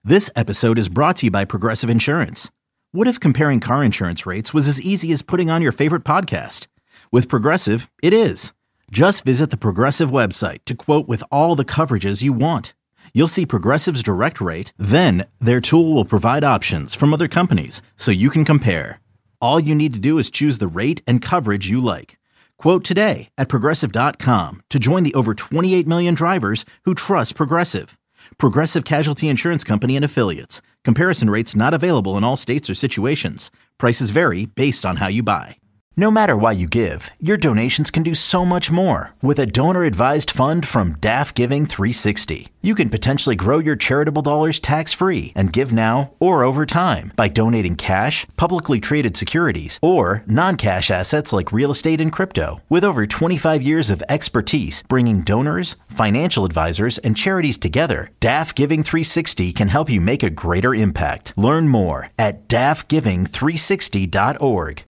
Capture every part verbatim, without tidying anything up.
This episode is brought to you by Progressive Insurance. What if comparing car insurance rates was as easy as putting on your favorite podcast? With Progressive, it is. Just visit the Progressive website to quote with all the coverages you want. You'll see Progressive's direct rate, then their tool will provide options from other companies so you can compare. All you need to do is choose the rate and coverage you like. Quote today at progressive dot com to join the over twenty-eight million drivers who trust Progressive. Progressive Casualty Insurance Company and Affiliates. Comparison rates not available in all states or situations. Prices vary based on how you buy. No matter why you give, your donations can do so much more with a donor-advised fund from D A F Giving three sixty. You can potentially grow your charitable dollars tax-free and give now or over time by donating cash, publicly traded securities, or non-cash assets like real estate and crypto. With over twenty-five years of expertise bringing donors, financial advisors, and charities together, D A F Giving three sixty can help you make a greater impact. Learn more at D A F giving three sixty dot org.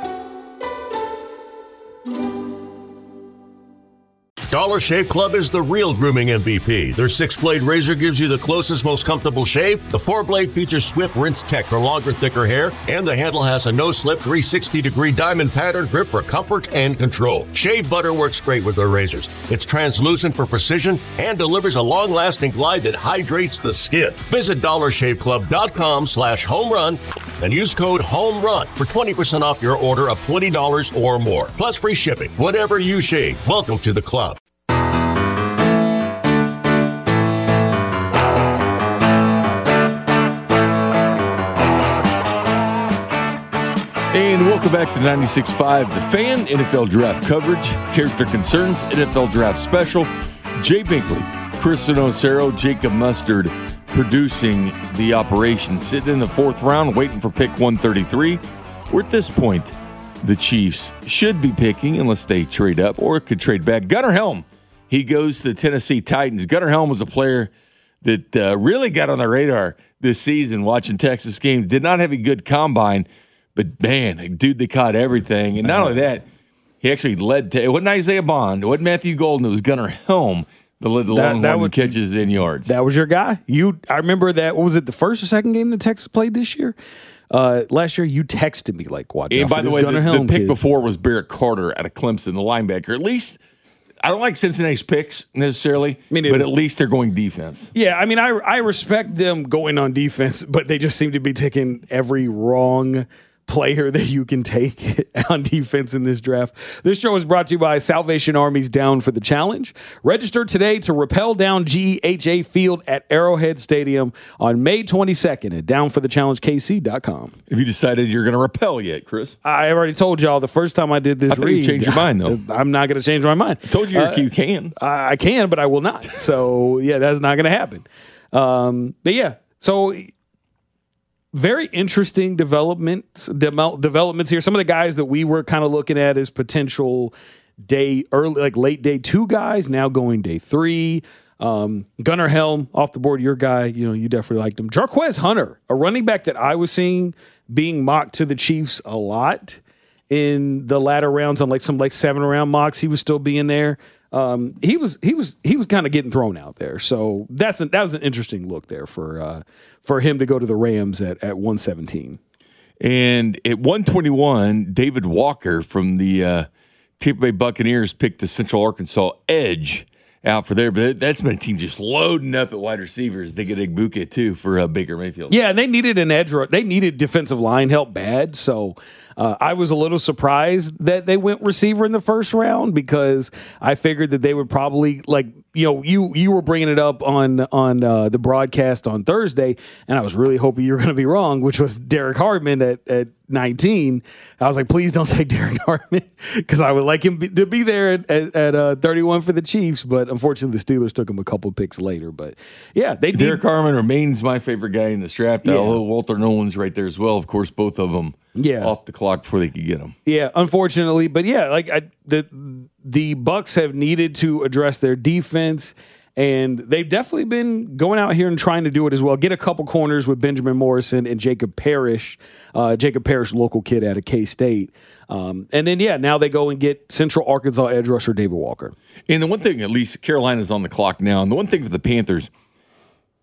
Dollar Shave Club is the real grooming M V P. Their six-blade razor gives you the closest, most comfortable shave. The four-blade features swift rinse tech for longer, thicker hair. And the handle has a no-slip three hundred sixty degree diamond pattern grip for comfort and control. Shave butter works great with their razors. It's translucent for precision and delivers a long-lasting glide that hydrates the skin. Visit dollar shave club dot com slash home run and use code HOMERUN for twenty percent off your order of twenty dollars or more. Plus free shipping. Whatever you shave, welcome to the club. And welcome back to ninety-six point five The Fan, N F L Draft coverage, character concerns, N F L Draft special. Jay Binkley, Chris Nocero, Jacob Mustard producing the operation. Sitting in the fourth round, waiting for pick one thirty-three. Where at this point, the Chiefs should be picking, unless they trade up or could trade back. Gunnar Helm, he goes to the Tennessee Titans. Gunnar Helm was a player that uh, really got on the radar this season watching Texas games. Did not have a good combine. But, man, dude, they caught everything. And not only that, he actually led to – it wasn't Isaiah Bond. It wasn't Matthew Golden. It was Gunnar Helm that led the that, Longhorn that catches in yards. That was your guy? You, I remember that – what was it, the first or second game that Texas played this year? Uh, last year, you texted me, like, watch and out by for the this way, Gunnar the, Helm the pick kid. before was Barrett Carter out of Clemson, the linebacker. At least – I don't like Cincinnati's picks necessarily, I mean, but it, at least they're going defense. Yeah, I mean, I, I respect them going on defense, but they just seem to be taking every wrong – player that you can take on defense in this draft. This show is brought to you by Salvation Army's Down for the Challenge. Register today to rappel down G E H A Field at Arrowhead Stadium on May twenty-second at down for the challenge k c dot com. Have you decided you're going to rappel yet, Chris? I already told y'all the first time I did this I thought read. you changed your mind, though. I'm not going to change my mind. I told you uh, you can. I, I can, but I will not. So, yeah, that's not going to happen. Um, but, yeah, so very interesting developments de- developments here. Some of the guys that we were kind of looking at as potential day early, like late day two guys, now going day three. Um, Gunnar Helm off the board, your guy. You know, you definitely liked him. Jarquez Hunter, a running back that I was seeing being mocked to the Chiefs a lot in the latter rounds on like some like seven round mocks. He was still being there. Um, he was he was he was kind of getting thrown out there. So that's an, that was an interesting look there for uh, for him to go to the Rams at, at one seventeen. And at one twenty-one, David Walker from the uh, Tampa Bay Buccaneers picked the Central Arkansas edge out for there. But that's been a team just loading up at wide receivers. They get Igbuka too for uh, Baker Mayfield. Yeah, and they needed an edge. They needed defensive line help bad. So uh, I was a little surprised that they went receiver in the first round because I figured that they would probably like you know you you were bringing it up on on uh, the broadcast on Thursday, and I was really hoping you were going to be wrong, which was Derek Hardman at at nineteen. I was like, please don't take Derek Hardman because I would like him be, to be there at at, at uh, thirty-one for the Chiefs, but unfortunately the Steelers took him a couple picks later. But yeah, they Derek did. Hardman remains my favorite guy in this draft. Yeah. Although Walter Nolan's right there as well. Of course, both of them. Yeah. Off the clock before they could get him. Yeah, unfortunately, but yeah, like I, the the Bucs have needed to address their defense, and they've definitely been going out here and trying to do it as well. Get a couple corners with Benjamin Morrison and Jacob Parrish, uh, Jacob Parrish, local kid out of K-State, um, and then yeah, now they go and get Central Arkansas edge rusher David Walker. And the one thing, at least Carolina's on the clock now, and the one thing for the Panthers,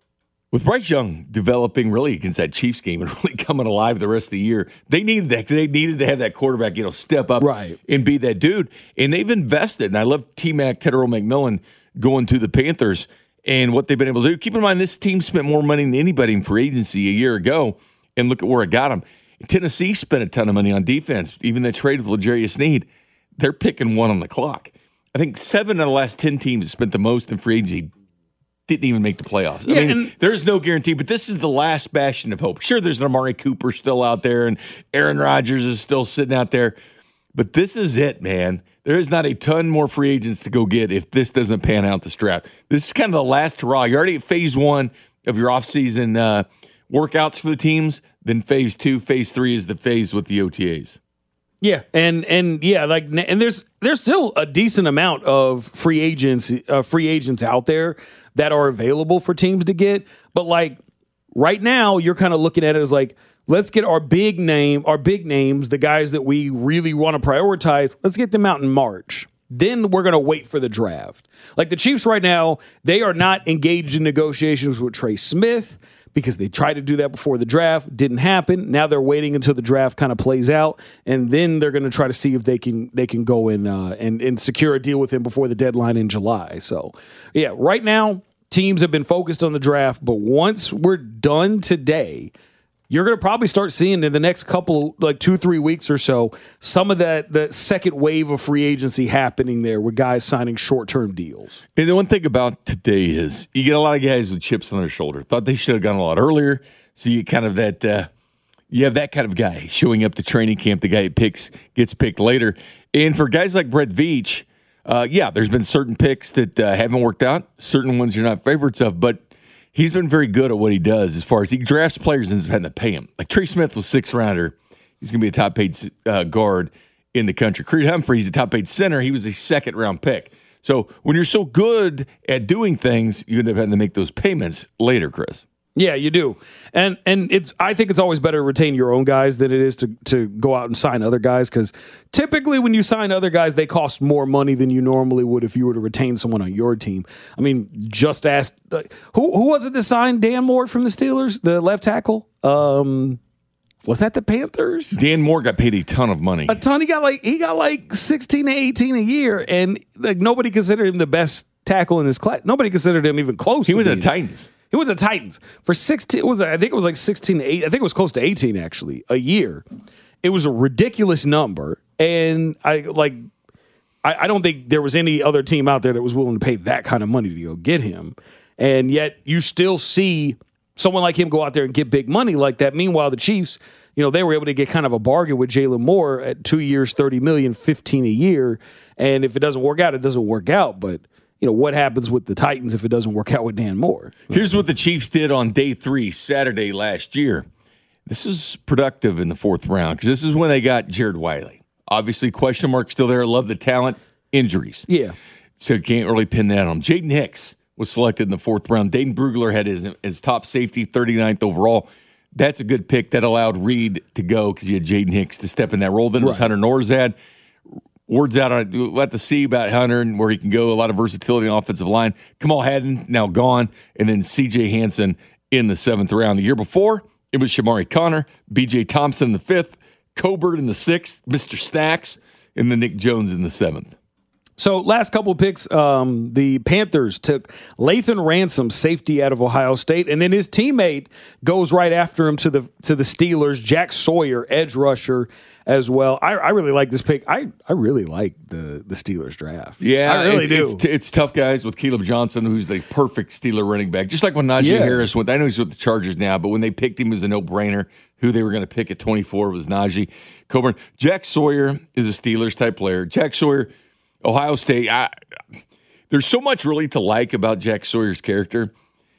With Bryce Young developing really against that Chiefs game and really coming alive the rest of the year, they needed that. They needed to have that quarterback, you know, step up right. and be that dude. And they've invested. And I love T-Mac, Tedero McMillan going to the Panthers and what they've been able to do. Keep in mind, this team spent more money than anybody in free agency a year ago, and look at where it got them. Tennessee spent a ton of money on defense. Even the trade of L'Jarius Sneed, they're picking one on the clock. I think seven of the last ten teams that spent the most in free agency didn't even make the playoffs. Yeah, I mean, and there's no guarantee, but this is the last bastion of hope. Sure, there's an Amari Cooper still out there, and Aaron Rodgers is still sitting out there, but this is it, man. There is not a ton more free agents to go get if this doesn't pan out this draft. This is kind of the last hurrah. You're already at phase one of your offseason uh, workouts for the teams. Then phase two, phase three is the phase with the O T As. Yeah, and and yeah, like and there's there's still a decent amount of free agents uh, free agents out there that are available for teams to get, but like right now you're kind of looking at it as like, let's get our big name, our big names, the guys that we really want to prioritize, let's get them out in March. Then we're going to wait for the draft. Like the Chiefs right now, they are not engaged in negotiations with Trey Smith, because they tried to do that before the draft, didn't happen. Now they're waiting until the draft kind of plays out, and then they're going to try to see if they can they can go in uh, and and secure a deal with him before the deadline in July. So, yeah, right now teams have been focused on the draft, but once we're done today, you're going to probably start seeing in the next couple, like two, three weeks or so, some of that the second wave of free agency happening there with guys signing short-term deals. And the one thing about today is you get a lot of guys with chips on their shoulder. Thought they should have gone a lot earlier. So you kind of that uh, you have that kind of guy showing up to training camp. The guy who picks gets picked later. And for guys like Brett Veach, uh, yeah, there's been certain picks that uh, haven't worked out. Certain ones you're not favorites of, but he's been very good at what he does as far as he drafts players and has had to pay him. Like Trey Smith was sixth rounder. He's going to be a top paid uh, guard in the country. Creed Humphrey, he's a top paid center. He was a second round pick. So when you're so good at doing things, you end up having to make those payments later, Chris. Yeah, you do. And and it's I think it's always better to retain your own guys than it is to, to go out and sign other guys, because typically when you sign other guys, they cost more money than you normally would if you were to retain someone on your team. I mean, just ask uh, who who was it that signed Dan Moore from the Steelers, the left tackle? Um, was that the Panthers? Dan Moore got paid a ton of money. A ton. He got like he got like sixteen to eighteen a year, and like nobody considered him the best tackle in this class. Nobody considered him even close. He to was being. the Titans. He was the Titans for sixteen. It was I think it was like sixteen to eight. I think it was close to eighteen actually a year. It was a ridiculous number, and I like. I, I don't think there was any other team out there that was willing to pay that kind of money to go get him, and yet you still see someone like him go out there and get big money like that. Meanwhile, the Chiefs, you know, they were able to get kind of a bargain with Jalen Moore at two years, thirty million, fifteen a year, and if it doesn't work out, it doesn't work out, but. You know, what happens with the Titans if it doesn't work out with Dan Moore? Here's what the Chiefs did on day three, Saturday last year. This is productive in the fourth round because this is when they got Jared Wiley. Obviously, question mark still there. Love the talent. Injuries. Yeah. So can't really pin that on him. Jaden Hicks was selected in the fourth round. Dayton Brugler had his, his top safety, thirty-ninth overall. That's a good pick. That allowed Reed to go because you had Jaden Hicks to step in that role. Then it was right. Hunter Norzad. Words out on it. We'll have to see about Hunter and where he can go. A lot of versatility on offensive line. Kamal Haddon, now gone. And then C J Hansen in the seventh round. The year before, it was Shamari Connor, B J Thompson in the fifth, Colbert in the sixth, Mister Snacks, and then Nick Jones in the seventh. So last couple of picks, um, the Panthers took Lathan Ransom, safety out of Ohio State, and then his teammate goes right after him to the to the Steelers, Jack Sawyer, edge rusher as well. I, I really like this pick. I, I really like the, the Steelers draft. Yeah, I really it, do. It's, t- it's tough guys with Caleb Johnson, who's the perfect Steeler running back. Just like when Najee Yeah. Harris went. I know he's with the Chargers now, but when they picked him as a no-brainer, who they were going to pick at twenty-four was Najee Coburn. Jack Sawyer is a Steelers-type player. Jack Sawyer, Ohio State. I, there's so much really to like about Jack Sawyer's character.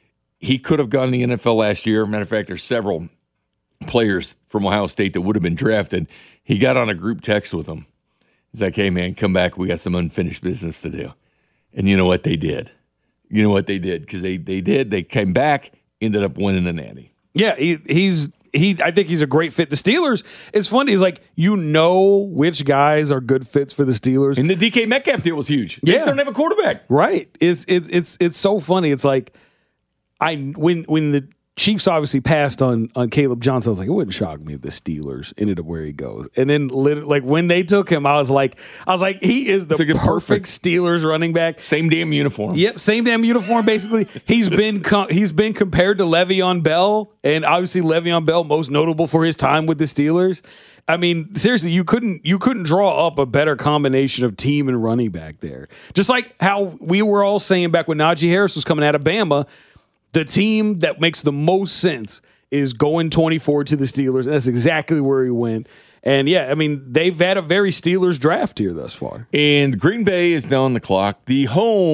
He could have gone to the N F L last year. Matter of fact, there's several players from Ohio State that would have been drafted. He got on a group text with them. He's like, hey, man, come back. We got some unfinished business to do. And you know what they did? You know what they did? Because they, they did. They came back, ended up winning the Natty. Yeah, he, he's he. I think he's a great fit. The Steelers, it's funny. It's like you know which guys are good fits for the Steelers. And the D K Metcalf deal was huge. They Yeah. just don't have a quarterback. Right. It's it's it's it's so funny. It's like I when when the Chiefs obviously passed on on Caleb Johnson, I was like, it wouldn't shock me if the Steelers ended up where he goes. And then, like when they took him, I was like, I was like, he is the perfect, perfect Steelers running back. Same damn uniform. Yep, same damn uniform. Basically, he's been com- he's been compared to Le'Veon Bell, and obviously Le'Veon Bell most notable for his time with the Steelers. I mean, seriously, you couldn't you couldn't draw up a better combination of team and running back there. Just like how we were all saying back when Najee Harris was coming out of Bama. The team that makes the most sense is going twenty-four to the Steelers. And that's exactly where he went. And, yeah, I mean, they've had a very Steelers draft here thus far. And Green Bay is now on the clock. The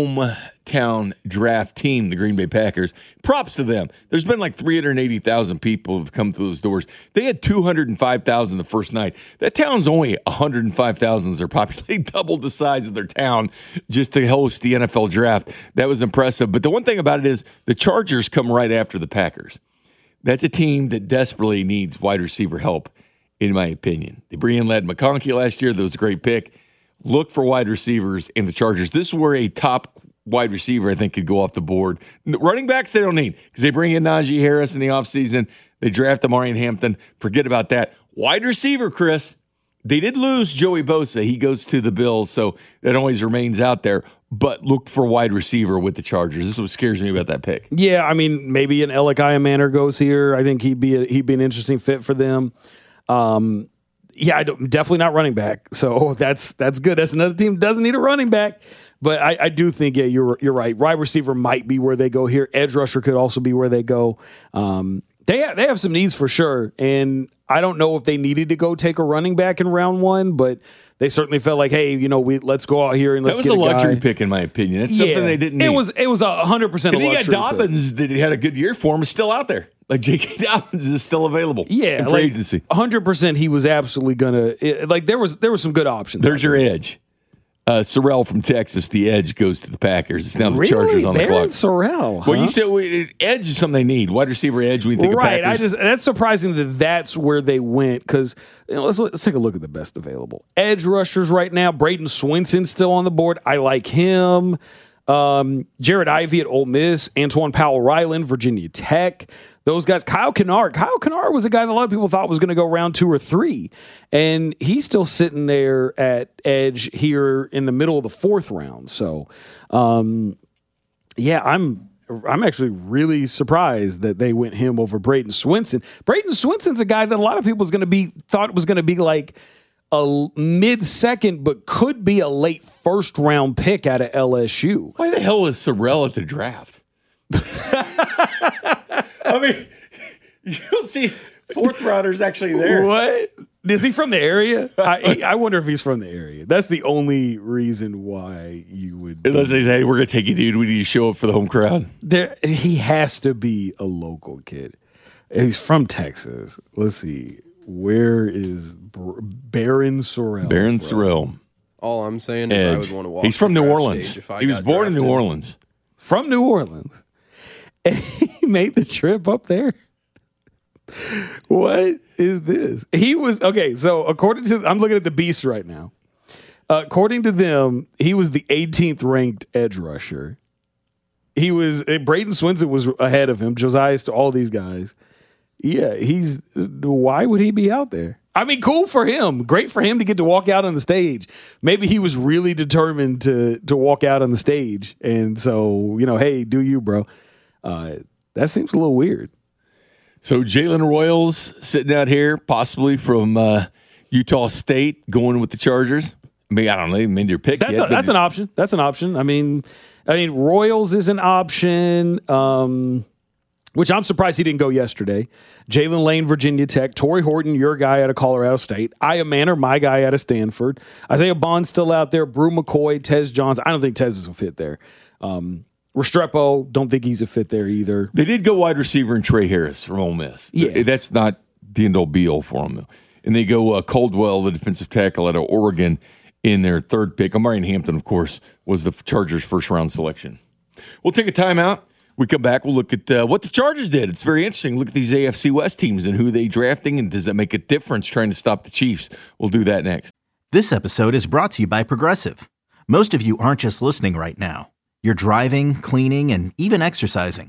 hometown draft team, the Green Bay Packers, props to them. There's been like three hundred eighty thousand people who have come through those doors. They had two hundred five thousand the first night. That town's only one hundred five thousand. They're populating double the size of their town just to host the N F L draft. That was impressive. But the one thing about it is the Chargers come right after the Packers. That's a team that desperately needs wide receiver help, in my opinion. They bring in Ladd McConkey last year. That was a great pick. Look for wide receivers in the Chargers. This is where a top wide receiver, I think, could go off the board. Running backs, they don't need because they bring in Najee Harris in the offseason. They draft Amari Hampton. Forget about that. Wide receiver, Chris. They did lose Joey Bosa. He goes to the Bills, so that always remains out there. But look for wide receiver with the Chargers. This is what scares me about that pick. Yeah, I mean, maybe an Alec Iamander goes here. I think he'd be a, he'd be an interesting fit for them. Um, yeah, I don't, definitely not running back. So that's that's good. That's another team that doesn't need a running back. But I, I do think, yeah, you're you're right. Wide receiver might be where they go here. Edge rusher could also be where they go. Um, they have, they have some needs for sure. And I don't know if they needed to go take a running back in round one, but they certainly felt like, hey, you know, we let's go out here and let's get a guy. That was a luxury guy. pick, in my opinion. It's something yeah, they didn't need. It was it was a hundred percent. And a you luxury got Dobbins pick. that had a good year for him is still out there. Like J K. Dobbins is still available. Yeah, in free like agency. one hundred percent he was absolutely gonna it, like there was there was some good options. There's your edge. Uh, Sorrell from Texas, the edge goes to the Packers. It's now the really? Chargers on the Baron clock. Sorrell. Huh? Well, you said we, edge is something they need. Wide receiver edge. We think right. of Packers. I just that's surprising that that's where they went because you know, let's let's take a look at the best available edge rushers right now. Braden Swinson's still on the board. I like him. Um, Jared Ivey at Ole Miss, Antoine Powell-Ryland, Virginia Tech. Those guys, Kyle Kennard. Kyle Kennard was a guy that a lot of people thought was going to go round two or three, and he's still sitting there at edge here in the middle of the fourth round. So, um, yeah, I'm I'm actually really surprised that they went him over Braden Swinson. Braden Swinson's a guy that a lot of people was going to be thought was going to be like a mid-second, but could be a late first-round pick out of L S U. Why the hell is Sorrell at the draft? I mean, you don't see fourth rounders actually there. What? Is he from the area? I, I wonder if he's from the area. That's the only reason why you would. Unless they say, hey, we're going to take you, dude. We need to show up for the home crowd. There, he has to be a local kid. He's from Texas. Let's see. Where is Baron Sorrell? Baron Sorrell. All I'm saying is Edge. I would want to walk. He's from New Orleans. He was born drafted. in New Orleans. From New Orleans. And he made the trip up there. What is this? He was okay. So according to, I'm looking at the Beast right now. Uh, according to them, he was the eighteenth ranked edge rusher. He was uh, Braden Swinson was ahead of him. Josiah to all these guys. Yeah, he's. Why would he be out there? I mean, cool for him. Great for him to get to walk out on the stage. Maybe he was really determined to to walk out on the stage, and so you know, hey, do you, bro? Uh, that seems a little weird. So Jalen Royals sitting out here, possibly from uh, Utah State, going with the Chargers. I mean, I don't know, they made your pick. That's yet, a, that's an option. That's an option. I mean, I mean, Royals is an option. Um, which I'm surprised he didn't go yesterday. Jalen Lane, Virginia Tech. Torrey Horton, your guy out of Colorado State. Aya Manor, my guy out of Stanford. Isaiah Bond's still out there. Brew McCoy, Tez Johns. I don't think Tez is a fit there. Um, Restrepo, don't think he's a fit there either. They did go wide receiver and Trey Harris from Ole Miss. Yeah. That's not the end-all be-all for them, though. And they go uh, Caldwell, the defensive tackle out of Oregon, in their third pick. Amari Hampton, of course, was the Chargers' first-round selection. We'll take a timeout. We come back, we'll look at uh, what the Chargers did. It's very interesting. Look at these A F C West teams and who they drafting, and does that make a difference trying to stop the Chiefs? We'll do that next. This episode is brought to you by Progressive. Most of you aren't just listening right now. You're driving, cleaning, and even exercising.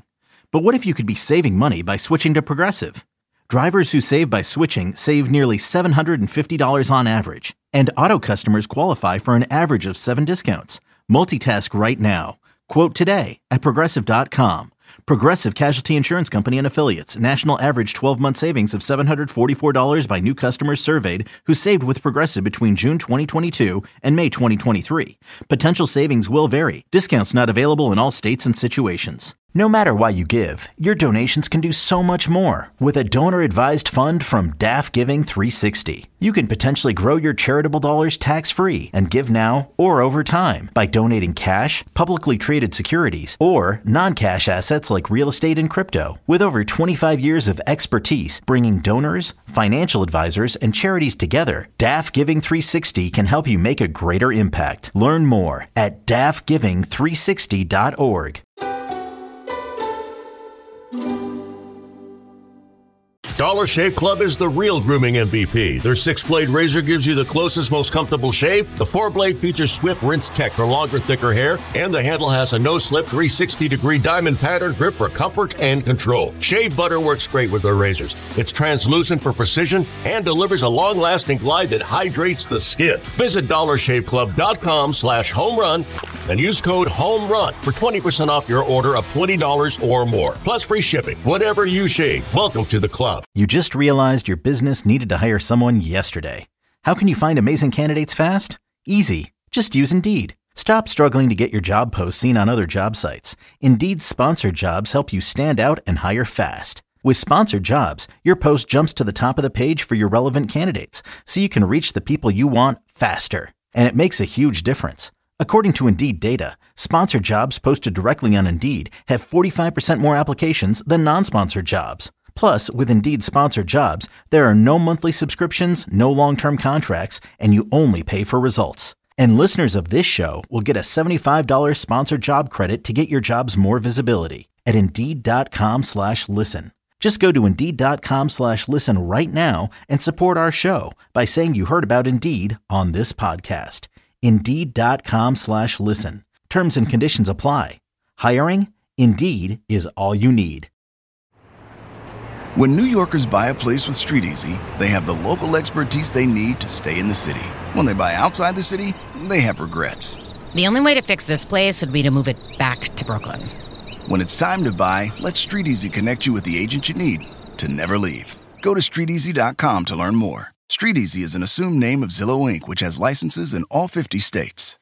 But what if you could be saving money by switching to Progressive? Drivers who save by switching save nearly seven hundred fifty dollars on average. And auto customers qualify for an average of seven discounts. Multitask right now. Quote today at Progressive dot com. Progressive Casualty Insurance Company and Affiliates. National average twelve-month savings of seven hundred forty-four dollars by new customers surveyed who saved with Progressive between June twenty twenty-two and May twenty twenty-three. Potential savings will vary. Discounts not available in all states and situations. No matter why you give, your donations can do so much more with a donor-advised fund from D A F Giving three sixty. You can potentially grow your charitable dollars tax-free and give now or over time by donating cash, publicly traded securities, or non-cash assets like real estate and crypto. With over twenty-five years of expertise bringing donors, financial advisors, and charities together, D A F Giving three sixty can help you make a greater impact. Learn more at D A F giving three sixty dot org. Dollar Shave Club is the real grooming M V P. Their six-blade razor gives you the closest, most comfortable shave. The four-blade features Swift Rinse Tech for longer, thicker hair, and the handle has a no-slip three hundred sixty degree diamond pattern grip for comfort and control. Shave butter works great with their razors. It's translucent for precision and delivers a long-lasting glide that hydrates the skin. Visit dollar shave club dot com slash home run and use code HOMERUN for twenty percent off your order of twenty dollars or more, plus free shipping. Whatever you shave, welcome to the club. You just realized your business needed to hire someone yesterday. How can you find amazing candidates fast? Easy. Just use Indeed. Stop struggling to get your job posts seen on other job sites. Indeed's sponsored jobs help you stand out and hire fast. With sponsored jobs, your post jumps to the top of the page for your relevant candidates, so you can reach the people you want faster. And it makes a huge difference. According to Indeed data, sponsored jobs posted directly on Indeed have forty-five percent more applications than non-sponsored jobs. Plus, with Indeed sponsored jobs, there are no monthly subscriptions, no long-term contracts, and you only pay for results. And listeners of this show will get a seventy-five dollars sponsored job credit to get your jobs more visibility at Indeed.com slash listen. Just go to Indeed.com slash listen right now and support our show by saying you heard about Indeed on this podcast. Indeed.com slash listen. Terms and conditions apply. Hiring? Indeed is all you need. When New Yorkers buy a place with Street Easy, they have the local expertise they need to stay in the city. When they buy outside the city, they have regrets. The only way to fix this place would be to move it back to Brooklyn. When it's time to buy, let Street Easy connect you with the agent you need to never leave. Go to street easy dot com to learn more. Street Easy is an assumed name of Zillow Incorporated, which has licenses in all fifty states.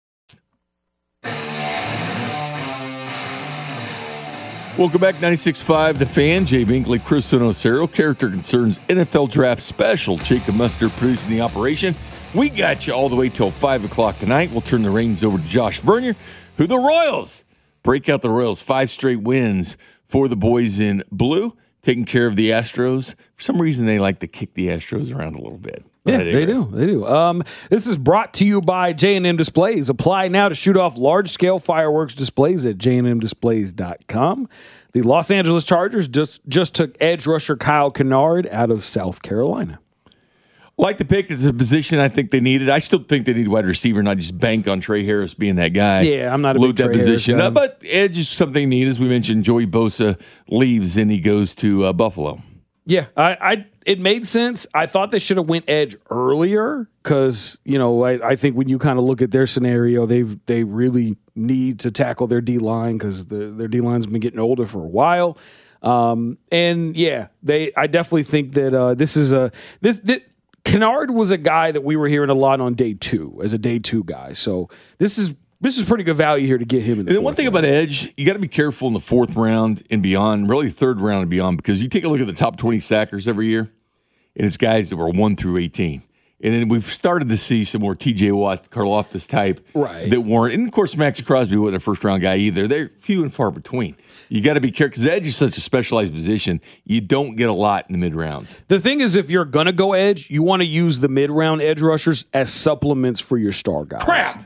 Welcome back, ninety-six point five The Fan. Jay Binkley, Chris Nocero, Character Concerns N F L Draft Special. Jacob Mustard producing the operation. We got you all the way till five o'clock tonight. We'll turn the reins over to Josh Vernier, who the Royals break out the Royals. Five straight wins for the boys in blue, taking care of the Astros. For some reason, they like to kick the Astros around a little bit. Yeah, they do. They do. Um, this is brought to you by J and M Displays. Apply now to shoot off large-scale fireworks displays at j and m displays dot com. The Los Angeles Chargers just, just took edge rusher Kyle Kennard out of South Carolina. Like the pick, it's a position I think they needed. I still think they need wide receiver, not just bank on Trey Harris being that guy. Yeah, I'm not a Load big that Trey position. Harris Uh, but edge is something neat. As we mentioned, Joey Bosa leaves and he goes to uh, Buffalo. Yeah, I, I it made sense. I thought they should have went edge earlier because, you know, I, I think when you kind of look at their scenario, they've they really need to tackle their D-line because the, their D-line's been getting older for a while. Um, and, yeah, they I definitely think that uh, this is a this, – this, Kennard was a guy that we were hearing a lot on day two as a day two guy. So this is this is pretty good value here to get him in the And then one thing round. about edge, you got to be careful in the fourth round and beyond, really third round and beyond, because you take a look at the top twenty sackers every year, and it's guys that were one through eighteen. And then we've started to see some more T J Watt, Karlaftis type right. that weren't. And, of course, Max Crosby wasn't a first-round guy either. They're few and far between. You got to be careful because edge is such a specialized position. You don't get a lot in the mid-rounds. The thing is, if you're going to go edge, you want to use the mid-round edge rushers as supplements for your star guys. Crap!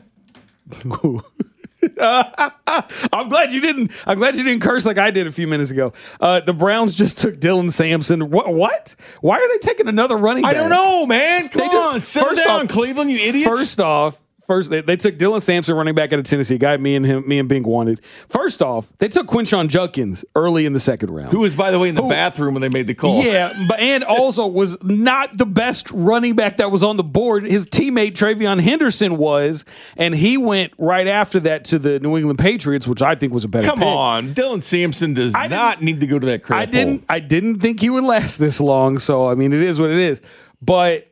I'm glad you didn't. I'm glad you didn't curse like I did a few minutes ago. Uh, the Browns just took Dylan Sampson. What? What? Why are they taking another running back? I don't know, man. Come They on, just- settle first down, off- Cleveland, you idiots. First off, First, they, they took Dylan Sampson, running back out of Tennessee, a guy me and him, me and Bink wanted. First off, they took Quinshon Judkins early in the second round. Who was, by the way, in the Who, bathroom when they made the call. Yeah, but and also was not the best running back that was on the board. His teammate Travion Henderson was, and he went right after that to the New England Patriots, which I think was a better Come pick. on, Dylan Sampson does I not need to go to that crap I didn't. hole. I didn't think he would last this long. So I mean, it is what it is. But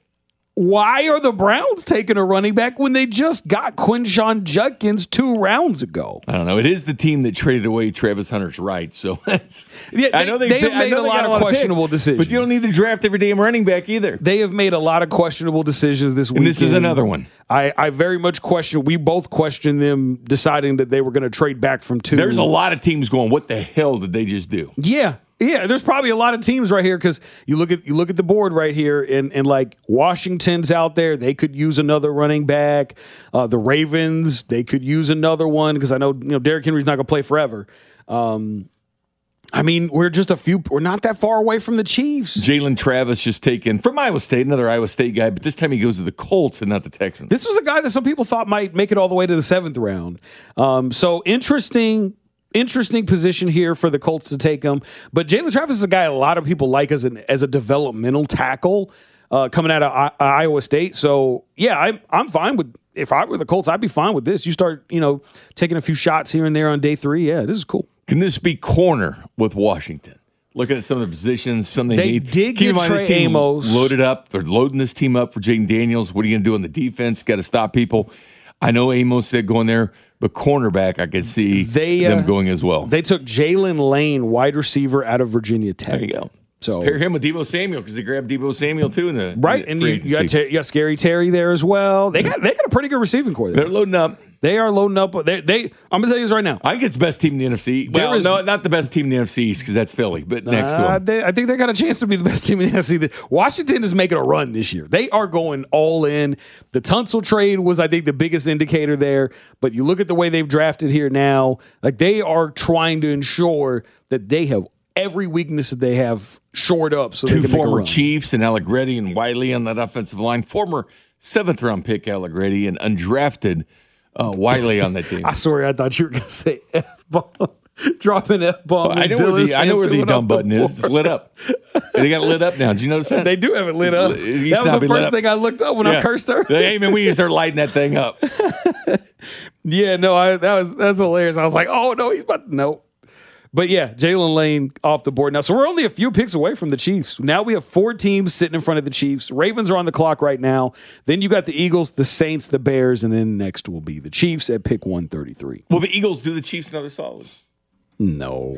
why are the Browns taking a running back when they just got Quinshon Judkins two rounds ago? I don't know. It is the team that traded away Travis Hunter's right. So that's, Yeah, I know they- they, they have I made know a they lot got of lot questionable picks, decisions. But you don't need to draft every damn running back either. They have made a lot of questionable decisions this week. And this is another one. I, I very much question. We both question them deciding that they were going to trade back from two. There's a lot of teams going, what the hell did they just do? Yeah. Yeah, there's probably a lot of teams right here because you look at you look at the board right here, and, and like Washington's out there, they could use another running back. Uh, the Ravens, they could use another one because I know you know Derrick Henry's not going to play forever. Um, I mean, we're just a few. We're not that far away from the Chiefs. Jalen Travis just taken from Iowa State, another Iowa State guy, but this time he goes to the Colts and not the Texans. This was a guy that some people thought might make it all the way to the seventh round. Um, so interesting. Interesting position here for the Colts to take him. But Jalen Travis is a guy a lot of people like as an as a developmental tackle uh, coming out of I- Iowa State. So, yeah, I'm, I'm fine with – if I were the Colts, I'd be fine with this. You start, you know, taking a few shots here and there on day three. Yeah, this is cool. Can this be corner with Washington? Looking at some of the positions, some they, They need. did Keep get in mind, this Trey team Amos. loaded up. They're loading this team up for Jaden Daniels. What are you going to do on the defense? Got to stop people. I know Amos said going there, but cornerback, I could see They, uh, them going as well. They took Jalen Lane, wide receiver out of Virginia Tech. There you go. So pair him with Deebo Samuel because they grabbed Deebo Samuel too in the right, in the and free you, you, got agency. Ter- you got Scary Terry there as well. They got they got a pretty good receiving core there. They're loading up. They are loading up. They, they I'm gonna tell you this right now. I think it's the best team in the N F C. Well, There is- no, not the best team in the N F C East because that's Philly, but next to Uh, them. they, I think they got a chance to be the best team in the N F C. Washington is making a run this year. They are going all in. The Tunsil trade was, I think, the biggest indicator there. But you look at the way they've drafted here now, like they are trying to ensure that they have every weakness that they have shored up. So Two they can make a former run. Chiefs and Allegretti and Wiley on that offensive line. Former seventh round pick Allegretti and undrafted uh, Wiley on that team. I swear, I thought you were going to say F bomb, dropping F bomb. I know where the I know where the dumb button is. It's lit up. They got it lit up now. Did you notice that? They do have it lit up. It used That to not was be the lit first up. thing I looked up when I Yeah. cursed her. Hey man, we need to start lighting that thing up. Yeah, no, I, that was that's hilarious. I was like, oh no, he's about to no. But yeah, Jalen Lane off the board now. So we're only a few picks away from the Chiefs. Now we have four teams sitting in front of the Chiefs. Ravens are on the clock right now. Then you got the Eagles, the Saints, the Bears, and then next will be the Chiefs at pick one thirty-three. Will the Eagles do the Chiefs another solid? No.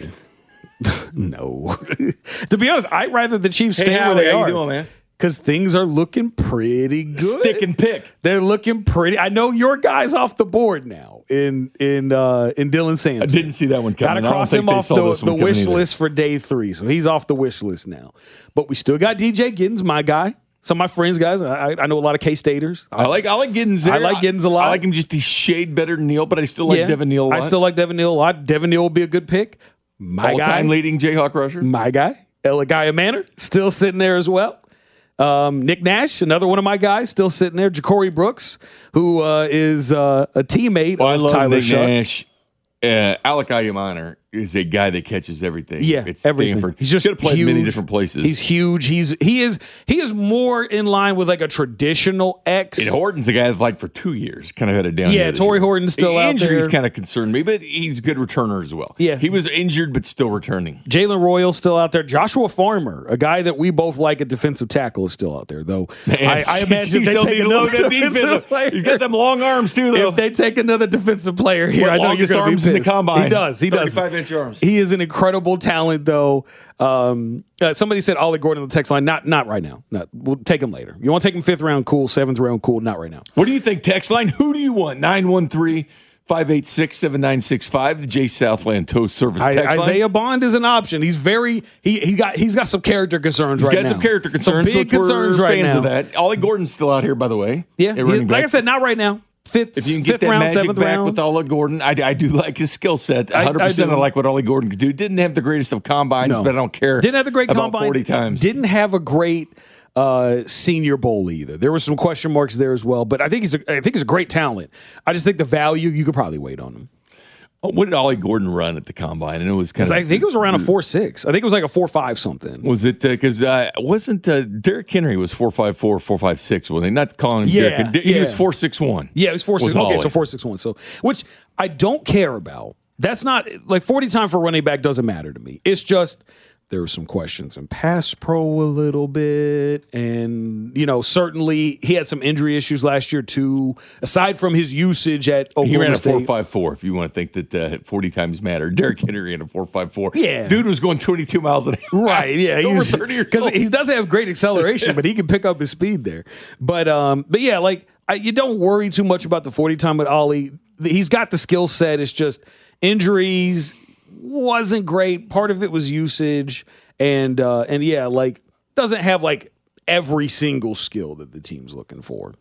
No. To be honest, I'd rather the Chiefs stay Hey, where Howie, they how are. you doing, man? Because things are looking pretty good. Stick and pick. They're looking pretty. I know your guy's off the board now in in uh, in Dylan Sampson. I didn't see that one Got coming. to I don't cross think him they off saw the, this one the coming wish either. list for day three. So he's off the wish list now. But we still got D J Giddens, my guy. Some of my friends, guys. I, I know a lot of K-Staters. I like I like Giddens there. I like Giddens a lot. I like him just a shade better than Neal, but I still like Yeah, Devin Neal a lot. I still like Devin Neal a lot. Devin Neal will be a good pick. My all-time guy. leading Jayhawk rusher. My guy. Eligaya Manor, still sitting there as well. Um, Nick Nash, another one of my guys, still sitting there. Ja'Cory Brooks, who uh, is uh, a teammate Well, I of love Tyler Nick Shuck. Nash. Uh, Alec Ayaminer is a guy that catches everything. Yeah, it's everything. Stanford. He's just Could have played huge. many different places. He's huge. He's he is he is more in line with like a traditional X. And Horton's the guy that's like for two years kind of had it down. Yeah, here this Torrey year. Horton's still out Injuries there. kind of concerned me, but he's a good returner as well. Yeah. He was injured, but still returning. Jalen Royal still out there. Joshua Farmer, a guy that we both like at defensive tackle, is still out there. Though I, I imagine He if they still take need to load another that defense. defensive player, He's got them long arms too, though. if they take another defensive player here, What, I know you're longest going to be arms in the pissed. combine. He does. He does. thirty-five inch arms. He is an incredible talent, though. Um, uh, somebody said Ollie Gordon on the text line. Not, not right now. Not. We'll take him later. You want to take him fifth round? Cool. Seventh round? Cool. Not right now. What do you think, text line? Who do you want? nine one three, five eight six, seven nine six five, the J Southland Tow Service I, text line. Isaiah Bond is an option. He's very he he got he's got some character concerns He's right got now. some character concerns. Some big which we're concerns right fans now. of that. Ollie Gordon's still out here, by the way. Yeah, at he- running like I back. said, not right now. Fifth, If you can get fifth that round, magic seventh back round. with Ollie Gordon, I, I do like his skill set. one hundred percent I I, do. like what Ollie Gordon could do. Didn't have the greatest of combines, No. but I don't care Didn't have the great about combine. forty times. Didn't have a great uh, Senior Bowl either. There were some question marks there as well, but I think he's a, I think he's a great talent. I just think the value, you could probably wait on him. What did Ollie Gordon run at the combine? And it was kind of. I think it was around a four six. I think it was like a four five something. Was it because uh, uh, wasn't uh, Derrick Henry was four five four, four five six? Well, they not calling him Yeah, Derrick. He yeah. was four six one. Yeah, it was four six. Was Okay, Ollie. so four six one. So which I don't care about. That's not like forty time for running back doesn't matter to me. It's just there were some questions in pass pro a little bit, and you know certainly he had some injury issues last year too. Aside from his usage at Oklahoma He ran a State, four five four. If you want to think that uh, forty times matter, Derrick Henry ran a four five four. Yeah. Dude was going twenty two miles an hour. Right, yeah, Over thirty years because old. he doesn't have great acceleration, but he can pick up his speed there. But um, but yeah, like I, you don't worry too much about the forty time with Ollie. He's got the skill set. It's just injuries wasn't great. Part of it was usage, and uh, and yeah, like doesn't have like every single skill that the team's looking for.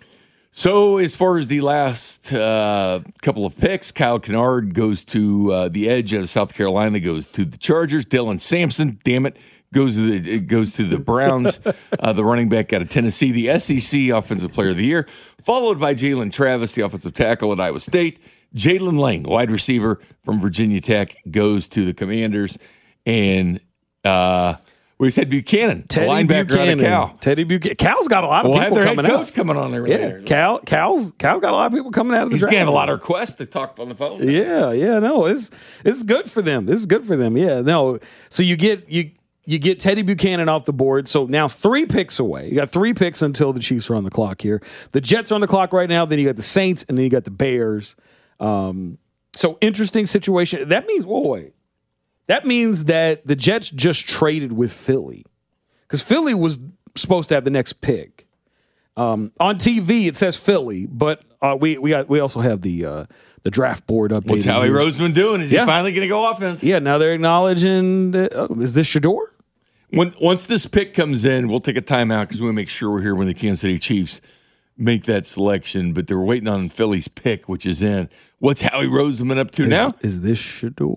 So as far as the last uh, couple of picks, Kyle Kennard goes to uh, the edge out of South Carolina, goes to the Chargers. Dylan Sampson, damn it, goes to the goes to the Browns. uh, the running back out of Tennessee, the S E C Offensive Player of the Year, followed by Jalen Travis, the offensive tackle at Iowa State. Jalen Lane, wide receiver from Virginia Tech, goes to the Commanders, and uh, we said Buchanan, Teddy a linebacker Buchanan. out of Cal. Teddy Buchanan. Cal's got a lot of We'll have people their head coming coach out. coming on there. Yeah, later. Cal, Cal's, Cal's got a lot of people coming out of the He's draft. getting a lot of requests to talk on the phone. Yeah, yeah, no, it's it's good for them. This is good for them. Yeah, no. So you get you you get Teddy Buchanan off the board. So now three picks away. You got three picks until the Chiefs are on the clock here. The Jets are on the clock right now. Then you got the Saints, and then you got the Bears. Um, so interesting situation. That means whoa, wait. That means that the Jets just traded with Philly because Philly was supposed to have the next pick. Um, on T V, it says Philly, but uh, we we got we also have the uh, the draft board updated. What's Howie here. Roseman doing? Is Yeah. he finally going to go offense? Yeah, now they're acknowledging that, oh, is this Shador? When, once this pick comes in, we'll take a timeout because we want to make sure we're here when the Kansas City Chiefs make that selection. But they're waiting on Philly's pick, which is in. What's Howie Roseman up to Is, now? is this Shador?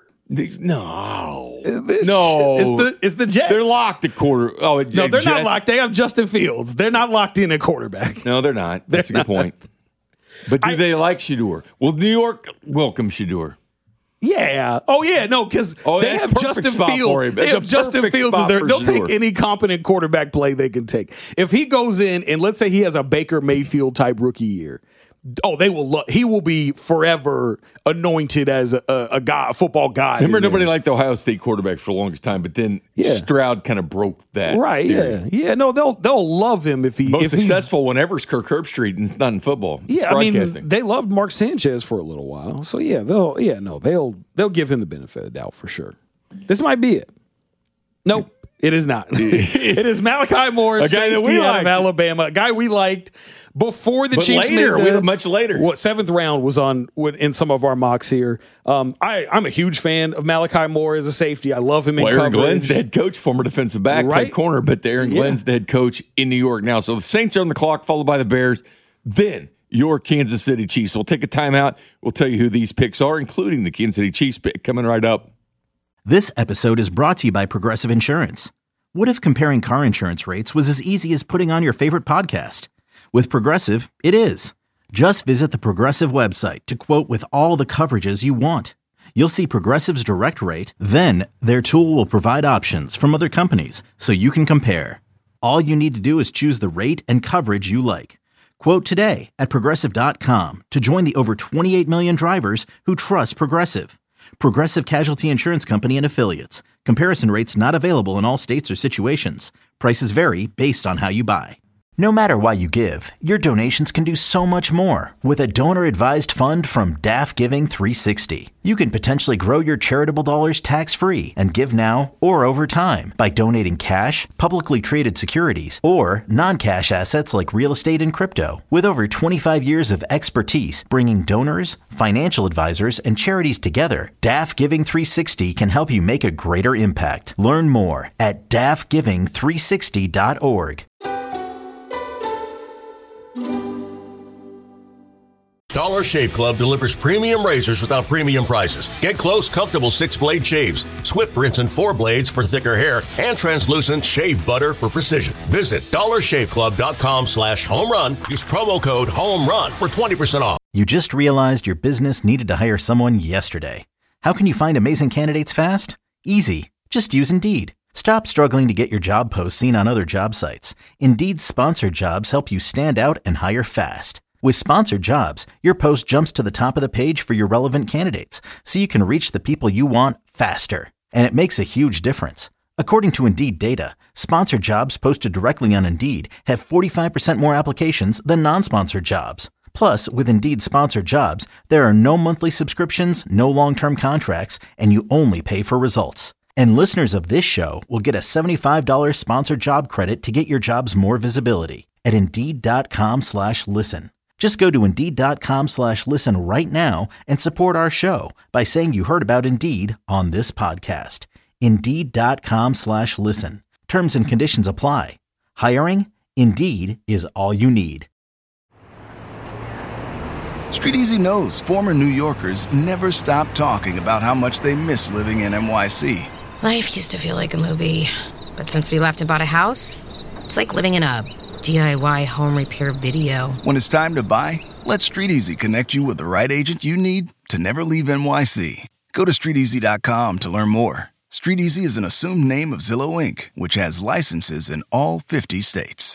No, Is this no, it's the it's the Jets. They're locked at quarter. Oh, No, they're Jets? not locked. They have Justin Fields. They're not locked in at quarterback. No, they're not. That's a good point. But do I- they like Shador? Well, New York welcome Shador. Yeah. Oh yeah. No, because Oh, they that's have perfect Justin spot for Fields. him. They That's have a Justin perfect Fields. spot There. for They'll Shador. take any competent quarterback play they can take. If he goes in and let's say he has a Baker Mayfield type rookie year, oh, they will. Lo- he will be forever anointed as a, a, a guy, a football guy. Remember, in there. nobody liked Ohio State quarterback for the longest time, but then Yeah. Stroud kind of broke that. Right? theory. Yeah. Yeah. No, they'll they'll love him if he Most if he's- successful whenever is Kirk Herbstreit, and it's not in football. It's Yeah, I mean, broadcasting. they loved Mark Sanchez for a little while, so yeah, they'll yeah no they'll they'll give him the benefit of doubt for sure. This might be it. Nope, it is not. It is Malachi Morris, A guy that we safety out liked. of Alabama, a guy we liked before the But Chiefs later, made we the, were much later. What seventh round was on in some of our mocks here. Um, I I'm a huge fan of Malachi Moore as a safety. I love him in Well, Aaron coverage. Glenn's the head coach, former defensive back, Right. played corner, but Aaron Yeah. Glenn's the head coach in New York now. So the Saints are on the clock, followed by the Bears. Then your Kansas City Chiefs. We'll take a timeout. We'll tell you who these picks are, including the Kansas City Chiefs pick coming right up. This episode is brought to you by Progressive Insurance. What if comparing car insurance rates was as easy as putting on your favorite podcast? With Progressive, it is. Just visit the Progressive website to quote with all the coverages you want. You'll see Progressive's direct rate, then their tool will provide options from other companies so you can compare. All you need to do is choose the rate and coverage you like. Quote today at Progressive dot com to join the over twenty-eight million drivers who trust Progressive. Progressive Casualty Insurance Company and Affiliates. Comparison rates not available in all states or situations. Prices vary based on how you buy. No matter why you give, your donations can do so much more with a donor-advised fund from D A F Giving three sixty. You can potentially grow your charitable dollars tax-free and give now or over time by donating cash, publicly traded securities, or non-cash assets like real estate and crypto. With over twenty-five years of expertise bringing donors, financial advisors, and charities together, D A F Giving three sixty can help you make a greater impact. Learn more at D A F giving three sixty dot org. Dollar Shave Club delivers premium razors without premium prices. Get close, comfortable six-blade shaves, Swift rinse and four blades for thicker hair, and translucent shave butter for precision. Visit dollar shave club dot com slash home run. Use promo code HOMERUN for twenty percent off. You just realized your business needed to hire someone yesterday. How can you find amazing candidates fast? Easy. Just use Indeed. Stop struggling to get your job posts seen on other job sites. Indeed's sponsored jobs help you stand out and hire fast. With sponsored jobs, your post jumps to the top of the page for your relevant candidates, so you can reach the people you want faster. And it makes a huge difference. According to Indeed data, sponsored jobs posted directly on Indeed have forty-five percent more applications than non-sponsored jobs. Plus, with Indeed sponsored jobs, there are no monthly subscriptions, no long-term contracts, and you only pay for results. And listeners of this show will get a seventy-five dollars sponsored job credit to get your jobs more visibility at Indeed.com slash listen. Just go to Indeed.com slash listen right now and support our show by saying you heard about Indeed on this podcast. Indeed.com slash listen. Terms and conditions apply. Hiring? Indeed is all you need. Street Easy knows former New Yorkers never stop talking about how much they miss living in N Y C. Life used to feel like a movie, but since we left and bought a house, it's like living in a D I Y home repair video. When it's time to buy, let Street Easy connect you with the right agent you need to never leave N Y C. Go to street easy dot com to learn more. Street Easy is an assumed name of Zillow Incorporated, which has licenses in all fifty states.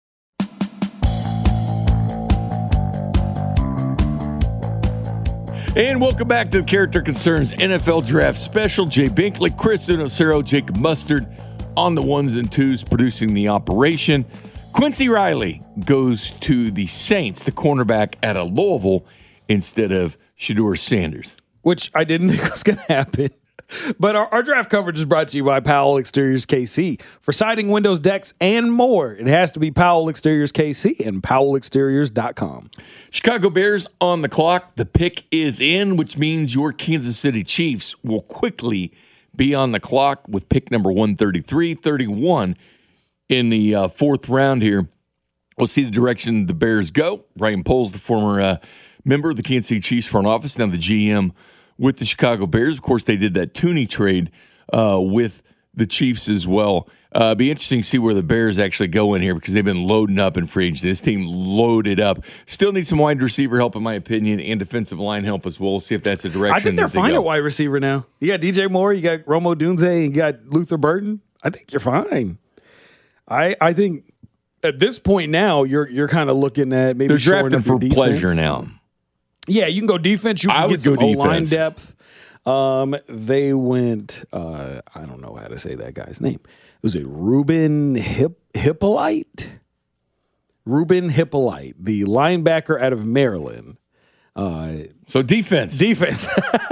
And welcome back to the Character Concerns N F L Draft Special. Jay Binkley, Chris Unocero, Jacob Mustard on the ones and twos producing the operation. Quincy Riley goes to the Saints, the cornerback out of Louisville, instead of Shedeur Sanders. Which I didn't think was going to happen. But our, our draft coverage is brought to you by Powell Exteriors K C. For siding, windows, decks, and more, it has to be Powell Exteriors K C and powell exteriors dot com. Chicago Bears on the clock. The pick is in, which means your Kansas City Chiefs will quickly be on the clock with pick number one thirty-three, thirty-one in the uh, fourth round here. We'll see the direction the Bears go. Ryan Poles, the former uh, member of the Kansas City Chiefs front office, now the G M with the Chicago Bears. Of course, they did that Tooney trade uh, with the Chiefs as well. Uh, it'd be interesting to see where the Bears actually go in here because they've been loading up in free agency. This team loaded up. Still need some wide receiver help, in my opinion, and defensive line help as well. We'll see if that's a direction. I think they're that they fine go. at wide receiver now. You got D J Moore, you got Romo Dunze, you got Luther Burden. I think you're fine. I I think at this point now you're you're kind of looking at maybe they're shoring drafting up your for defense. pleasure now. Yeah, you can go defense. You I can would get some go O-line defense. depth. Um, they went. Uh, I don't know how to say that guy's name. Was it Ruben Hip Hippolyte? Ruben Hippolyte, the linebacker out of Maryland. Uh, So defense. defense.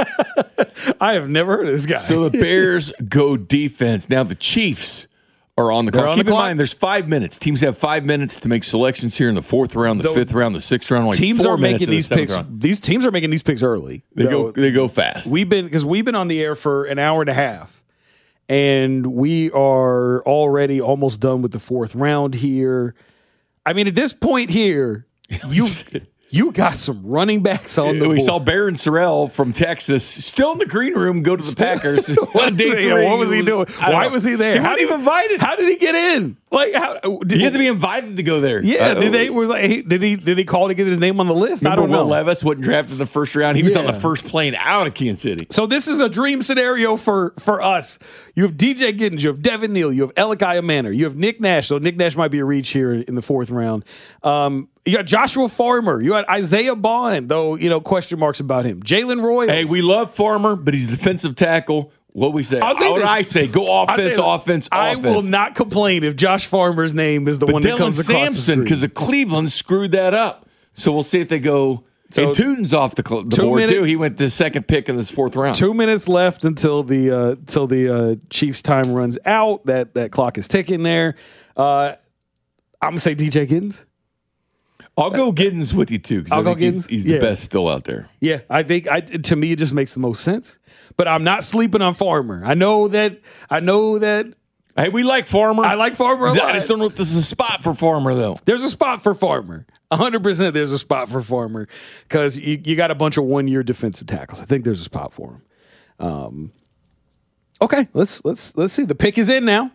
I have never heard of this guy. So the Bears go defense. Now the Chiefs are on the They're clock. on the Keep in clock. mind, there's five minutes. Teams have five minutes to make selections here in the fourth round, the, The fifth round, the sixth round. Like teams four are minutes making in the these seventh picks. round. These teams are making these picks early. They So go. They go fast. We've been because we've been on the air for an hour and a half, and we are already almost done with the fourth round here. I mean, at this point here, you you got some running backs on the we board. saw Baron Sorrell from Texas still in the green room go to the Packers. What, Day was he- three, what was he doing? I don't Why know. was he there? He How wasn't did even invited. How did he get in? Like how? Did, He had to be invited to go there. yeah, Uh, did they was like he, did he did he call to get his name on the list? I Remember don't Will know. Levis wasn't drafted in the first round. He was on the Yeah. first plane out of Kansas City. So this is a dream scenario for for us. You have D J Giddens, you have Devin Neal, you have Elikiah Manor, you have Nick Nash. So Nick Nash might be a reach here in the fourth round. Um, you got Joshua Farmer, you got Isaiah Bond, though you know question marks about him. Jalen Roy. Hey, we love Farmer, but he's a defensive tackle. What we say? I'll say What this. I say? Go I offense, think- offense, I offense. will not complain if Josh Farmer's name is the But one that Dylan comes across Sampson, the because screen. of Cleveland, screwed that up. So we'll see if they go. So- and Tootin's off the, cl- the Two board minute- too. He went to second pick in this fourth round. Two minutes left until the uh, till the uh, Chiefs' time runs out. That that clock is ticking there. Uh, I'm gonna say D J Giddens. I'll go Giddens with you too. 'Cause I I'll go think he's, Giddens? he's Yeah. the best still out there. Yeah, I think I to me it just makes the most sense. But I'm not sleeping on Farmer. I know that. I know that. Hey, we like Farmer. I like Farmer a lot. I just don't know if this is a spot for Farmer though. There's a spot for Farmer. one hundred percent there's a spot for Farmer because you, you got a bunch of one-year defensive tackles. I think there's a spot for him. Um, okay, let's let's let's see. The pick is in now.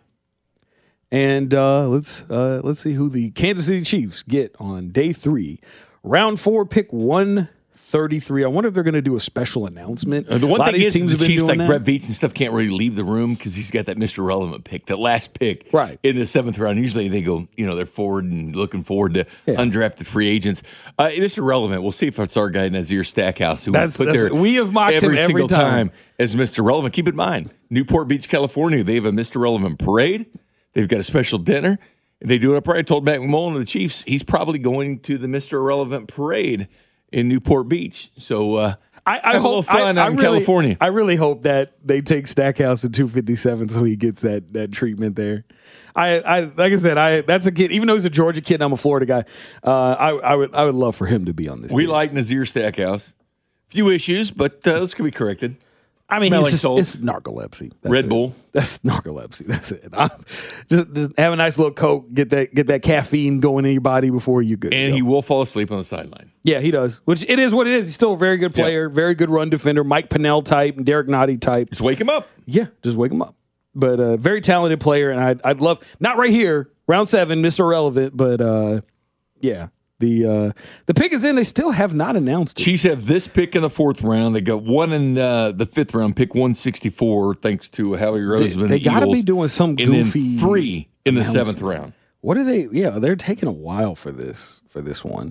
And uh, let's uh, let's see who the Kansas City Chiefs get on day three. Round four, pick one thirty-three. I wonder if they're going to do a special announcement. Uh, the one thing is teams the Chiefs, like that. Brett Veach and stuff, can't really leave the room because he's got that Mister Relevant pick, that last pick right. in the seventh round. Usually they go, you know, they're forward and looking forward to yeah. undrafted free agents. Uh, Mister Relevant, we'll see if it's our guy Nazir Stackhouse who that's, put that's, there we have mocked every him every single time. time as Mister Relevant. Keep in mind, Newport Beach, California, they have a Mister Relevant parade. They've got a special dinner. They do it up right. I told Matt McMullen of the Chiefs he's probably going to the Mister Irrelevant parade in Newport Beach. So uh, I, I have hope a little fun I, out I in really, California. I really hope that they take Stackhouse at two fifty-seven so he gets that that treatment there. I, I like I said, I that's a kid. Even though he's a Georgia kid, and I'm a Florida guy. Uh, I, I would I would love for him to be on this. We team. like Nazir Stackhouse. Few issues, but uh, this can be corrected. I mean, Smelling he's just, salts. it's narcolepsy. That's Red it. Bull. That's narcolepsy. That's it. I'm, just, just have a nice little Coke. Get that get that caffeine going in your body before you go. And he will fall asleep on the sideline. Yeah, he does. Which it is what it is. He's still a very good player, yeah. very good run defender, Mike Pennell type, and Derek Nottie type. Just wake him up. Yeah, just wake him up. But uh, very talented player, and I'd, I'd love not right here, round seven, Mister Irrelevant, but uh, yeah. The uh, the pick is in. They still have not announced it. Chiefs have this pick in the fourth round. They got one in uh, the fifth round, pick one sixty-four, thanks to Howie Roseman. They, they got to Eagles, be doing some and goofy. then three in the announcement. seventh round. What are they? Yeah, they're taking a while for this for this one.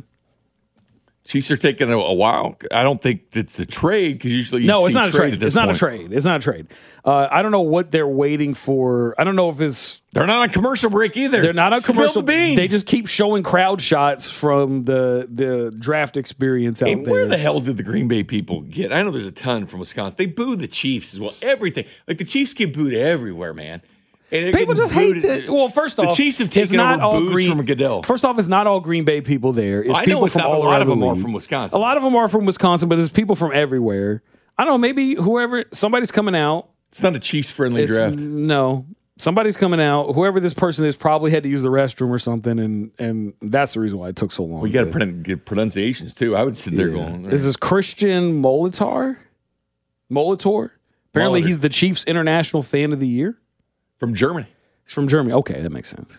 Chiefs are taking a, a while. I don't think it's a trade because usually you no, see it's not a trade. at this It's not point. a trade. It's not a trade. Uh, I don't know what they're waiting for. I don't know if it's They're not on commercial break either. they're not on Spill commercial. the beans. They just keep showing crowd shots from the the draft experience out Hey, there. where the hell did the Green Bay people get? I know there's a ton from Wisconsin. They boo the Chiefs as well. Everything. Like the Chiefs get booed everywhere, man. And they're People getting just hate booed- it. Well, first the off, Chiefs have it's taken not over all boos Green, from Goodell. First off, it's not all Green Bay people there. It's I know people it's from not. all A lot around of them the are league. from Wisconsin. A lot of them are from Wisconsin, but there's people from everywhere. I don't know. Maybe whoever somebody's coming out. It's not a Chiefs-friendly It's, draft. no, somebody's coming out. Whoever this person is probably had to use the restroom or something, and and that's the reason why it took so long. We got to But- pron- get pronunciations too. I would sit there yeah. going. This is Christian Molitor. Molitor. Apparently, Molitor. he's the Chiefs International Fan of the Year. from Germany. He's from Germany. Okay, that makes sense.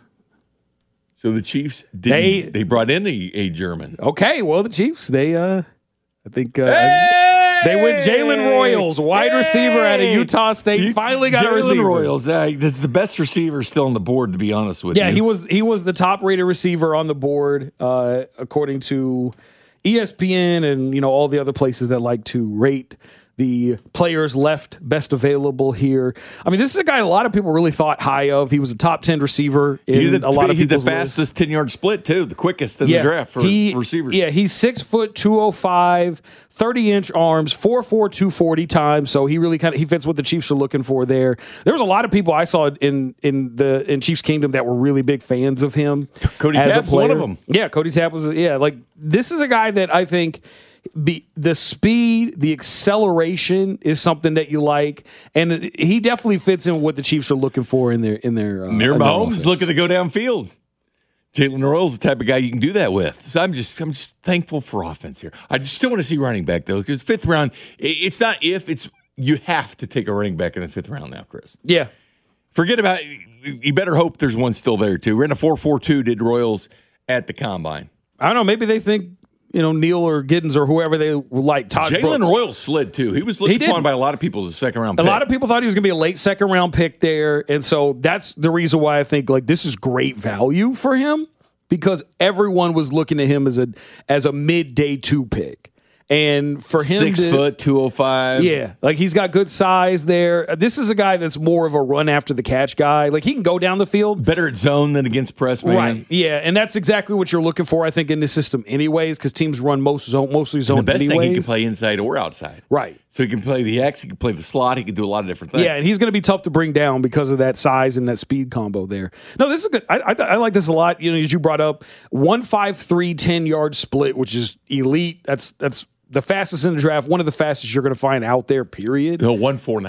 So the Chiefs didn't, They- they brought in a, a German. Okay, well, the Chiefs, they, uh, I think, uh, Hey! they went Jalen Royals, wide receiver out of Hey! Utah State, You- finally got a Jalen receiver. Royals. Uh, that's the best receiver still on the board, to be honest with Yeah, you. he was he was the top rated receiver on the board, uh, according to E S P N and you know all the other places that like to rate the players left best available here. I mean, this is a guy a lot of people really thought high of. He was a top ten receiver in He's the, a lot of he's the people's lists. fastest ten-yard split, too, the quickest in the draft for he, receivers. Yeah, he's six foot two oh five, thirty inch arms, four four, two forty times. So he really kind of he fits what the Chiefs are looking for there. There was a lot of people I saw in in the in Chiefs Kingdom that were really big fans of him. Cody as a Tapp's one of player. them. Yeah, Cody Tapp was yeah, like this is a guy that I think be the speed, the acceleration is something that you like, and it- he definitely fits in what the Chiefs are looking for in their in their uh, Near in their Mahomes offense. looking to go downfield. Jalen Royals the type of guy you can do that with. So I'm just I'm just thankful for offense here. I just still want to see running back though, because fifth round, i- it's not if, it's you have to take a running back in the fifth round now, Chris. Yeah. Forget about you better hope there's one still there too. Ran a four four two, did Royals at the combine. I don't know. Maybe they think, you know, Neal or Giddens or whoever they like. Todd Jalen Brooks. Royals slid too. He was looked He did. upon by a lot of people as a second round A pick. lot of people thought he was going to be a late second round pick there. And so that's the reason why I think like this is great value for him because everyone was looking at him as a as a mid day two pick. And for him Six to, foot, two oh five. yeah, like he's got good size there. This is a guy that's more of a run after the catch guy. Like he can go down the field. Better at zone than against press, man. Right. Yeah, and that's exactly what you're looking for, I think, in this system anyways, because teams run most zone, mostly zone The best anyways. thing, he can play inside or outside. Right. So he can play the X, he can play the slot, he can do a lot of different things. Yeah, and he's going to be tough to bring down because of that size and that speed combo there. No, this is good. I, I, I like this a lot. You know, as you brought up, one five three, ten-yard split, which is elite. That's that's the fastest in the draft, one of the fastest you're going to find out there, period. No, one four nine.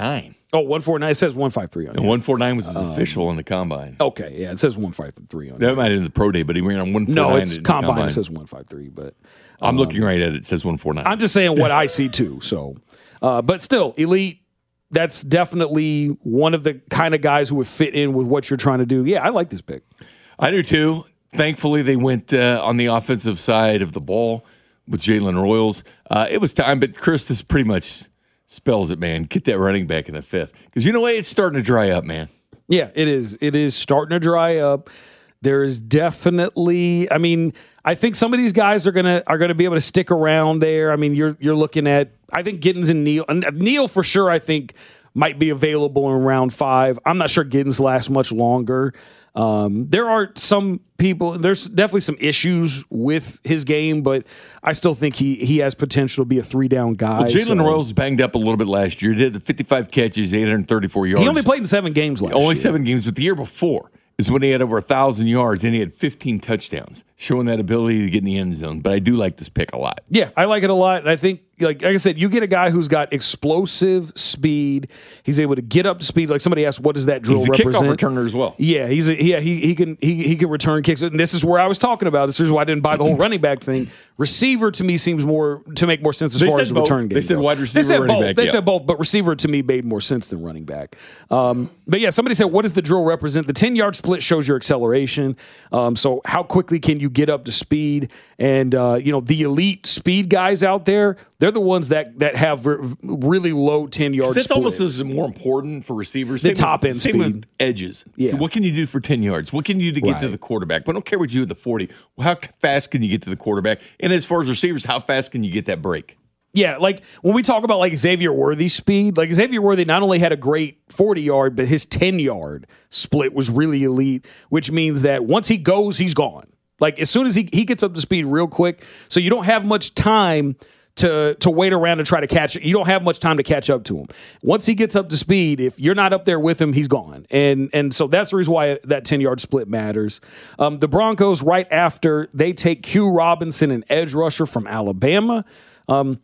Oh, one forty-nine. It says one fifty-three on it. And one forty-nine was his um, official on the combine. Okay, yeah, it says one fifty-three on it. That might have been the pro day, but he ran on one forty-nine. No, it's in combine, combine. It says one fifty-three, but I'm um, looking right at it. It says one forty-nine. I'm just saying what I see too. So, uh, but still, elite. That's definitely one of the kind of guys who would fit in with what you're trying to do. Yeah, I like this pick. I do too. Thankfully, they went uh, on the offensive side of the ball with Jalen Royals. Uh, it was time, but Chris, this pretty much spells it, man. Get that running back in the fifth. Because you know what? It's starting to dry up, man. Yeah, it is. It is starting to dry up. There is definitely, I mean, I think some of these guys are gonna are gonna be able to stick around there. I mean, you're you're looking at, I think Giddens and Neal. And Neal for sure, I think, might be available in round five. I'm not sure Giddens lasts much longer. Um, there are some people, there's definitely some issues with his game, but I still think he he has potential to be a three-down guy. Well, Jalen so. Royals banged up a little bit last year. He did the fifty-five catches, eight hundred thirty-four yards. He only played in seven games last only year. Only seven games, but the year before is when he had over one thousand yards, and he had fifteen touchdowns, showing that ability to get in the end zone. But I do like this pick a lot. Yeah, I like it a lot. And I think, like, like I said, you get a guy who's got explosive speed. He's able to get up to speed. Like somebody asked, what does that drill he's a represent? Kickoff returner as well. Yeah, he's a, yeah he he can he he can return kicks. And this is where I was talking about. This is why I didn't buy the whole running back thing. Receiver to me seems more to make more sense as they far as the both. return game. They said goes. wide receiver, they said running both. back. They yeah. said both, but receiver to me made more sense than running back. Um, but yeah, somebody said, what does the drill represent? The ten-yard split shows your acceleration. Um, so how quickly can you get up to speed? And uh, you know, the elite speed guys out there, they're the ones that that have r- really low ten-yard split. That's almost as more important for receivers. The same top with, end same speed. with edges. Yeah. So what can you do for ten yards? What can you do to get Right. to the quarterback? But I don't care what you do at the forty. How fast can you get to the quarterback? And as far as receivers, how fast can you get that break? Yeah, like when we talk about like Xavier Worthy's speed, like Xavier Worthy not only had a great forty-yard, but his ten-yard split was really elite, which means that once he goes, he's gone. Like as soon as he, he gets up to speed real quick, so you don't have much time to to wait around and try to catch it. You don't have much time to catch up to him. Once he gets up to speed, if you're not up there with him, he's gone. And and so that's the reason why that ten-yard split matters. Um, the Broncos, right after, they take Q Robinson, an edge rusher from Alabama. Um,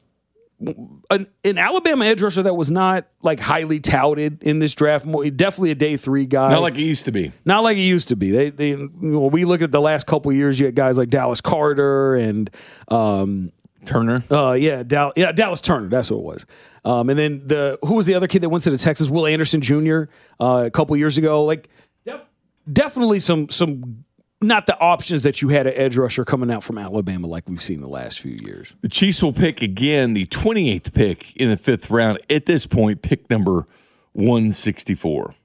An, an Alabama edge rusher that was not like highly touted in this draft, more, definitely a day three guy. Not like it used to be. Not like it used to be. They, they you know, we look at the last couple of years. You had guys like Dallas Carter and um, Turner. Uh, yeah, Dal- yeah, Dallas Turner. That's what it was. Um, and then the who was the other kid that went to the Texas? Will Anderson Junior Uh, a couple years ago. Like def- definitely some some. Not the options that you had at edge rusher coming out from Alabama like we've seen the last few years. The Chiefs will pick again the twenty-eighth pick in the fifth round. At this point, pick number one sixty-four.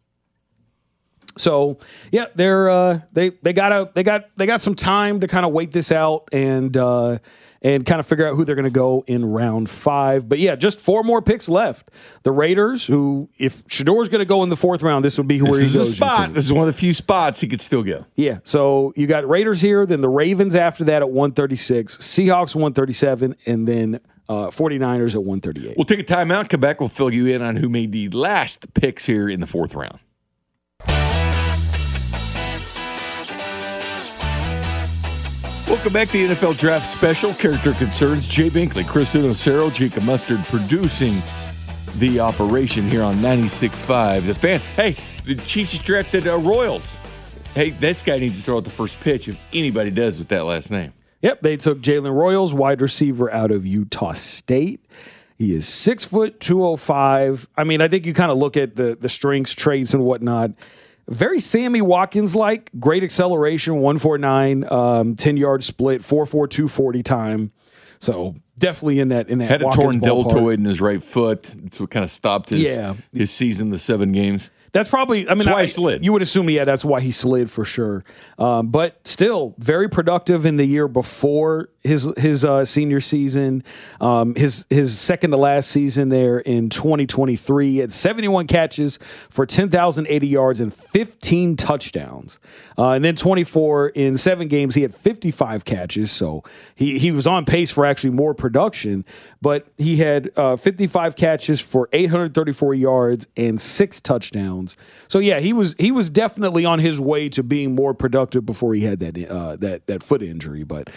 So yeah, they're uh, they they got a they got they got some time to kind of wait this out and uh, and kind of figure out who they're going to go in round five. But yeah, just four more picks left. The Raiders, who if Shador's going to go in the fourth round, this would be where This he is goes. a spot. This is one of the few spots he could still go. Yeah, so you got Raiders here, then the Ravens after that at one thirty-six, Seahawks one thirty-seven, and then uh, forty-niners at one thirty-eight. We'll take a timeout, come back, we'll fill you in on who made the last picks here in the fourth round. Welcome back to the N F L Draft Special. Character Concerns, Jay Binkley, Chris Inocero, Jacob Mustard producing the operation here on ninety-six point five. The Fan. Hey, the Chiefs just drafted uh, Royals. Hey, this guy needs to throw out the first pitch if anybody does with that last name. Yep, they took Jalen Royals, wide receiver out of Utah State. He is six foot two oh five. I mean, I think you kind of look at the the strengths, traits, and whatnot. Very Sammy Watkins-like, great acceleration, one forty-nine, um, ten-yard split, four four two forty time. So definitely in that in that Had a Watkins torn ballpark. deltoid in his right foot. That's what kind of stopped his Yeah. his season, the seven games. That's probably, I mean, That's why I, he slid. You would assume, yeah, that's why he slid for sure. Um, but still, very productive in the year before his his uh, senior season. Um, his his second to last season there in twenty twenty-three, he had seventy-one catches for ten thousand eighty yards and fifteen touchdowns. Uh, and then twenty-four in seven games, he had fifty-five catches. So he he was on pace for actually more production. But he had uh, fifty-five catches for eight hundred thirty-four yards and six touchdowns. So yeah, he was he was definitely on his way to being more productive before he had that uh, that that foot injury. But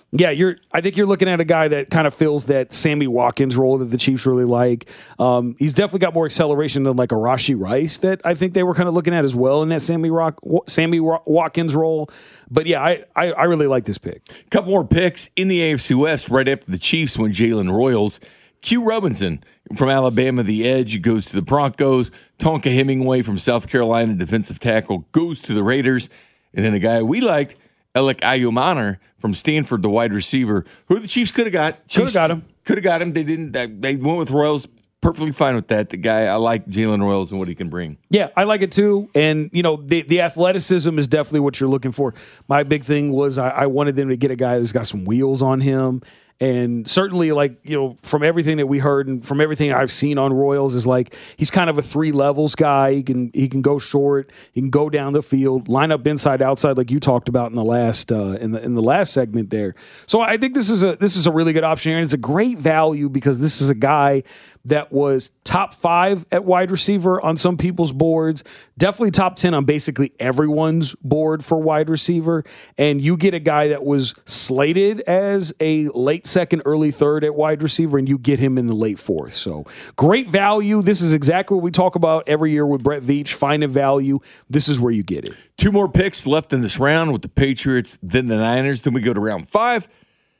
Yeah, you're. I think you're looking at a guy that kind of fills that Sammy Watkins role that the Chiefs really like. Um, he's definitely got more acceleration than like a Rashee Rice that I think they were kind of looking at as well in that Sammy Rock, Sammy Watkins role. But yeah, I, I I really like this pick. A couple more picks in the A F C West right after the Chiefs went Jalen Royals. Q Robinson from Alabama, the edge, goes to the Broncos. Tonka Hemingway from South Carolina, defensive tackle, goes to the Raiders. And then a guy we liked, Alec Ayumaner from Stanford, the wide receiver, who the Chiefs could have got. Could have got him. Could have got him. They didn't. They went with Royals. Perfectly fine with that. The guy, I like Jalen Royals and what he can bring. Yeah, I like it too. And, you know, the, the athleticism is definitely what you're looking for. My big thing was I, I wanted them to get a guy that's got some wheels on him. And certainly, like, you know, from everything that we heard and from everything I've seen on Royals is like he's kind of a three levels guy. He can he can go short, he can go down the field, line up inside, outside, like you talked about in the last uh, in the in the last segment there. So I think this is a this is a really good option here, and it's a great value because this is a guy that was top five at wide receiver on some people's boards, definitely top ten on basically everyone's board for wide receiver. And you get a guy that was slated as a late second, early third at wide receiver, and you get him in the late fourth. So great value. This is exactly what we talk about every year with Brett Veach, finding value. This is where you get it. Two more picks left in this round with the Patriots, then the Niners. Then we go to round five.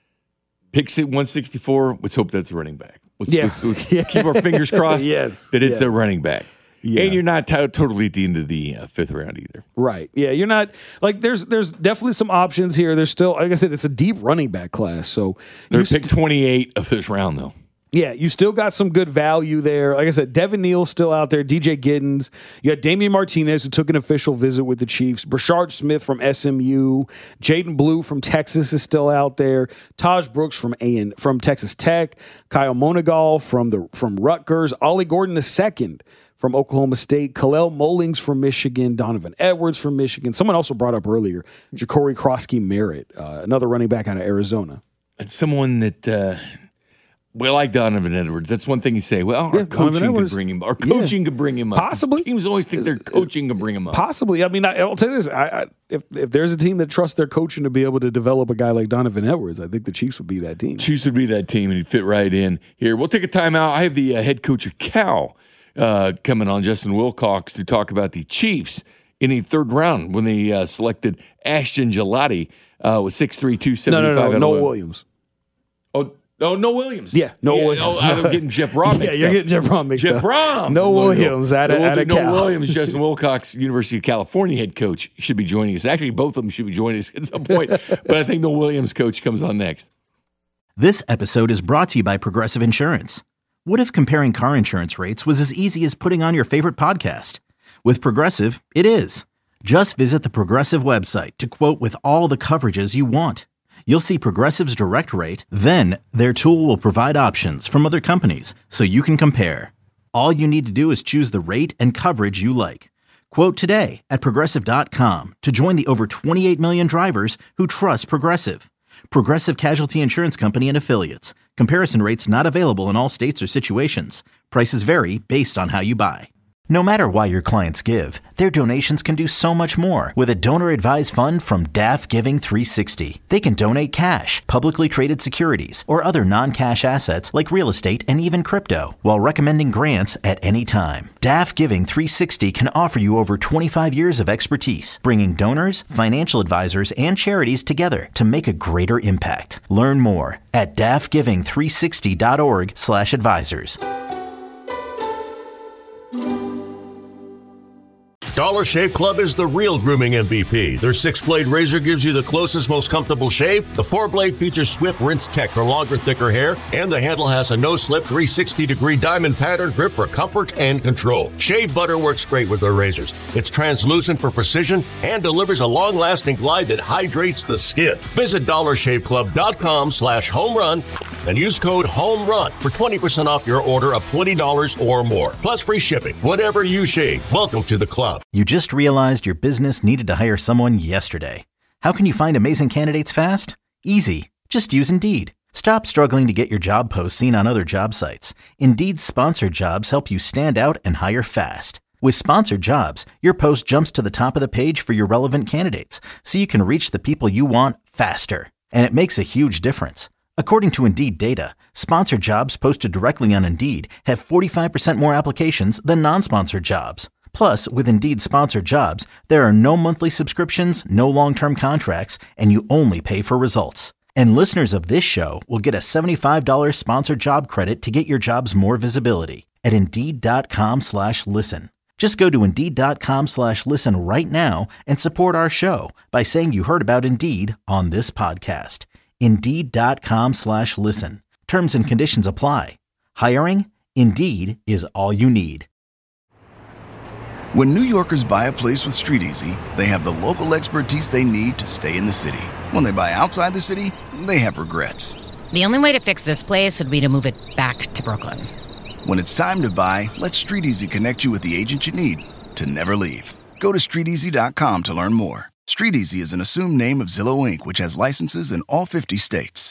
Picks at one sixty-four. Let's hope that's a running back. Let's, yeah. let's, let's yeah. keep our fingers crossed yes. that it's yes. a running back. Yeah. And you're not t- totally at the end of the uh, fifth round either. Right. Yeah, you're not like there's there's definitely some options here. There's still, like I said, it's a deep running back class. So they're st- pick twenty-eight of this round though. Yeah, you still got some good value there. Like I said, Devin Neal's still out there. D J Giddens. You got Damian Martinez, who took an official visit with the Chiefs. Brashard Smith from S M U. Jaden Blue from Texas is still out there. Taj Brooks from A and from Texas Tech. Kyle Monegal from the from Rutgers. Ollie Gordon the second from Oklahoma State. Kalel Mullings from Michigan. Donovan Edwards from Michigan. Someone also brought up earlier, Ja'Cory Krosky Merritt, uh, another running back out of Arizona. It's someone that... Uh... Well, like Donovan Edwards. That's one thing you say. Well, our yeah, coaching could bring him. Our coaching yeah. could bring him up. Possibly. Teams always think their coaching can bring him up. Possibly. I mean, I, I'll tell you this. I, I, if if there's a team that trusts their coaching to be able to develop a guy like Donovan Edwards, I think the Chiefs would be that team. Chiefs would be that team, and he'd fit right in here. We'll take a timeout. I have the uh, head coach of Cal uh, coming on, Justin Wilcox, to talk about the Chiefs in the third round when they uh, selected Ashton Gelati uh, with six three, two seventy-five. No, no, no. Noah Williams. Oh, Oh, no Williams. Yeah, no yeah, Williams. Oh, I'm getting Jeff Rom mixed Yeah, you're up. getting Jeff Rom mixed Jeff up. Rom. No Williams out of, out of no Cal. Williams, Justin Wilcox, University of California head coach, should be joining us. Actually, both of them should be joining us at some point. But I think no Williams coach comes on next. This episode is brought to you by Progressive Insurance. What if comparing car insurance rates was as easy as putting on your favorite podcast? With Progressive, it is. Just visit the Progressive website to quote with all the coverages you want. You'll see Progressive's direct rate, then their tool will provide options from other companies so you can compare. All you need to do is choose the rate and coverage you like. Quote today at Progressive dot com to join the over twenty-eight million drivers who trust Progressive. Progressive Casualty Insurance Company and Affiliates. Comparison rates not available in all states or situations. Prices vary based on how you buy. No matter why your clients give, their donations can do so much more with a donor-advised fund from D A F Giving three sixty. They can donate cash, publicly traded securities, or other non-cash assets like real estate and even crypto, while recommending grants at any time. D A F Giving three sixty can offer you over twenty-five years of expertise, bringing donors, financial advisors, and charities together to make a greater impact. Learn more at D A F giving three sixty dot org slash advisors. Dollar Shave Club is the real grooming M V P. Their six-blade razor gives you the closest, most comfortable shave. The four-blade features Swift Rinse Tech for longer, thicker hair, and the handle has a no-slip three sixty degree diamond pattern grip for comfort and control. Shave butter works great with their razors. It's translucent for precision and delivers a long-lasting glide that hydrates the skin. Visit dollar shave club dot com slash home run and use code HOMERUN for twenty percent off your order of twenty dollars or more. Plus free shipping. Whatever you shave, welcome to the club. You just realized your business needed to hire someone yesterday. How can you find amazing candidates fast? Easy. Just use Indeed. Stop struggling to get your job posts seen on other job sites. Indeed's sponsored jobs help you stand out and hire fast. With sponsored jobs, your post jumps to the top of the page for your relevant candidates, so you can reach the people you want faster. And it makes a huge difference. According to Indeed data, sponsored jobs posted directly on Indeed have forty-five percent more applications than non-sponsored jobs. Plus, with Indeed sponsored jobs, there are no monthly subscriptions, no long-term contracts, and you only pay for results. And listeners of this show will get a seventy-five dollars sponsored job credit to get your jobs more visibility at Indeed.com slash listen. Just go to Indeed.com slash listen right now and support our show by saying you heard about Indeed on this podcast. Indeed.com slash listen. Terms and conditions apply. Hiring? Indeed is all you need. When New Yorkers buy a place with StreetEasy, they have the local expertise they need to stay in the city. When they buy outside the city, they have regrets. The only way to fix this place would be to move it back to Brooklyn. When it's time to buy, let StreetEasy connect you with the agent you need to never leave. Go to Street Easy dot com to learn more. StreetEasy is an assumed name of Zillow Incorporated, which has licenses in all fifty states.